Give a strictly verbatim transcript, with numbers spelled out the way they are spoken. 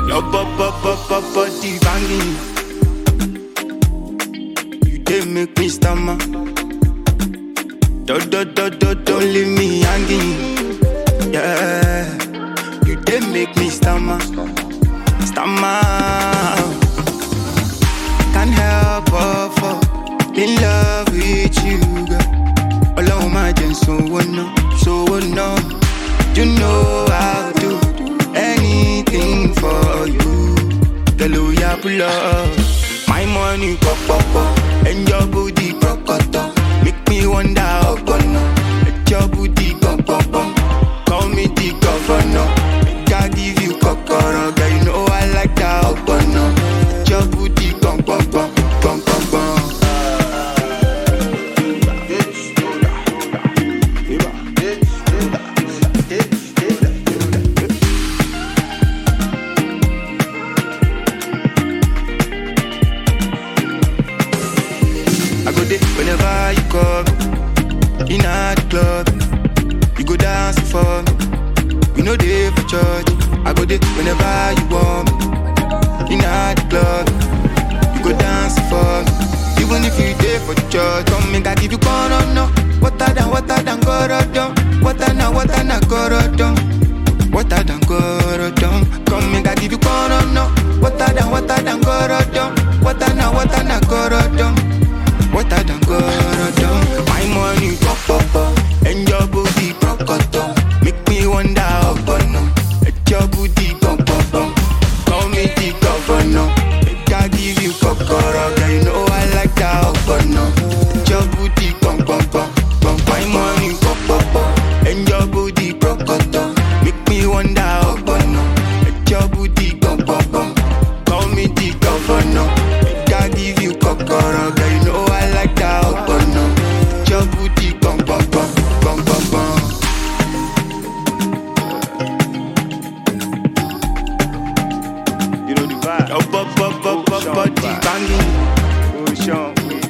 Your body banging. You dey make me stammer. Do do do do don't leave me hanging. Yeah, you dey make me stammer, stammer. Can't help but fall in love with you, girl. Alone my gen so no, so no. You know I'll do anything for you. The lawyer pull up, my money pop pop pop, and your booty pop pop pop. Make me wonder how gonna let your booty pop pop pop. Call me the governor, I give you kokoro, girl. You know I like that how gonna let your booty pop pop pop pop pop pop. I go there whenever you come. In a club, you go dance for me. We know they for church. I go there whenever you want me. In a club, you go dance for me. Even if you there for church, come make I give you corner no. Water than water than gorodom. Water na water na gorodom. Water than gorodom. Come make I give you corner no. Water than water than gorodom. Water na water na gorodom. Water than gorodom. My money pop pop pop, and your booty pop pop pop. Make me wonder how gonna let your booty pop pop pop. Call me the governor, I give you kokoro, girl. You know I like that how gonna let your booty pop pop pop pop. My money pop pop pop, and your booty pop pop pop. Make me wonder how gonna let your booty pop pop pop. Call me the governor, I give you kokoro, girl. You know I like that how gonna let your booty pop pop pop pop pop pop. You know the vibe. Your body banging. Oh, Sean,